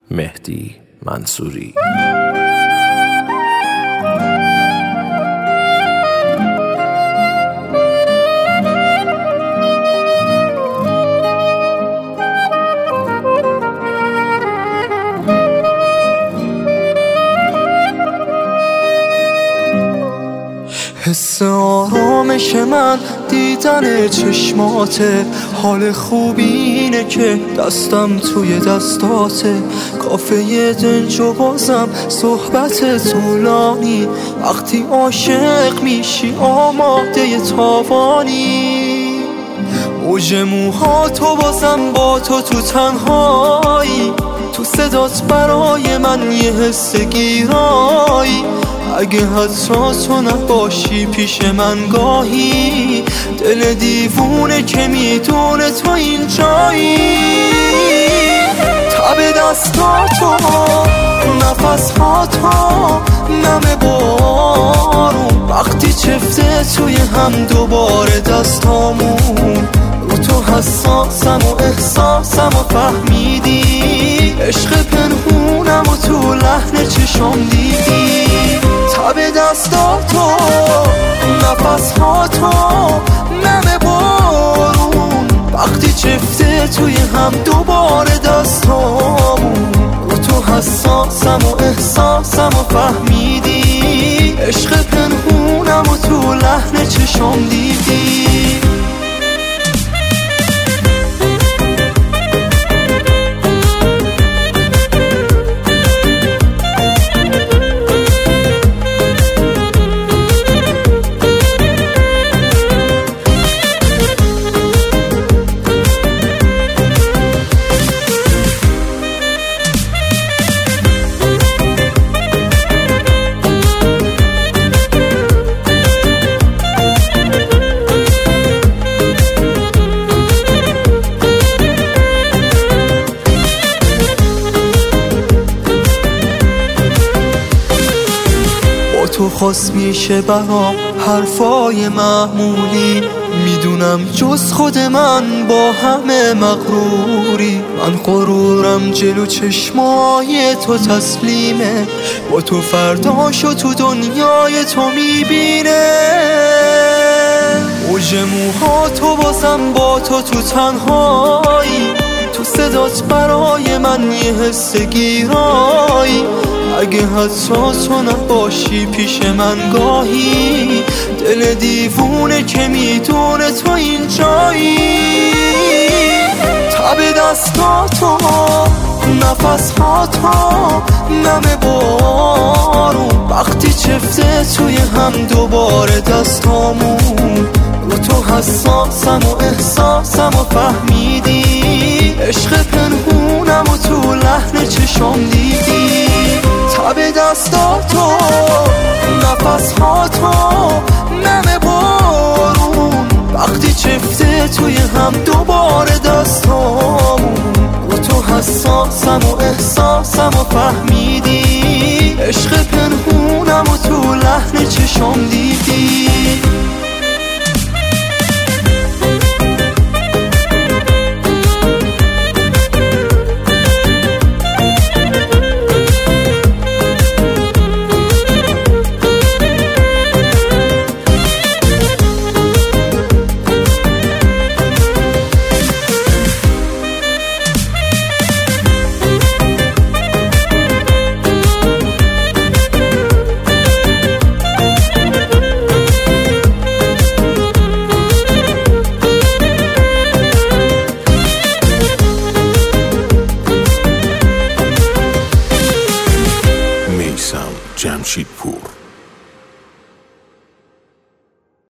مهدی منصوری. حس آرامش من دیدن چشماته، حال خوب اینه که دستم توی دستاته، کافه دنج و بازم صحبت طولانی، وقتی عاشق میشی آماده تاوانی، موج موهاتو بازم با تو تنهایی، تو صدات برای من یه حس گیرایی، اگه حتی تو نباشی پیش من گاهی، دل دیوونه که میدونه تو اینجایی، تب دستاتو نفسهاتو نم بارون، وقتی چفته توی هم دوباره دستامون، رو تو حساسم و احساسم و فهمیدی، عشق پنهونم و تو لحن چشام دیدی، تب دستاتو نفسهاتو نم بارون، وقتی چفته توی هم دوباره دستامون، رو تو حساسم و احساسم و فهمیدی، عشق پنهونم و تو لحن چشام دیدی. تو خواست میشه برام حرفای معمولی، میدونم جز خود من با همه مغروری، من غرورم جلو چشمای تو تسلیمه، با تو فرداشو تو دنیای تو میبینه، موج موهاتو بازم با تو تنهایی، تو صدات برای من یه حس گیرایی، اگه حتی تو نباشی پیش من گاهی، دل دیوونه که میدونه تو اینجایی، تب دستاتو نفسهاتو نم بارون، وقتی چفته توی هم دوباره دستامون، رو تو حساسم و احساسم و فهمیدی، عشق پنهونم و تو لحن چشام دیدی، تب دستاتو نفسهاتو نم بارون، وقتی چفته توی هم دوباره دستامون، رو تو حساسم و احساسم و فهمیدی، عشق پنهونم و تو لحن چشام دیدی. جمشیدپور.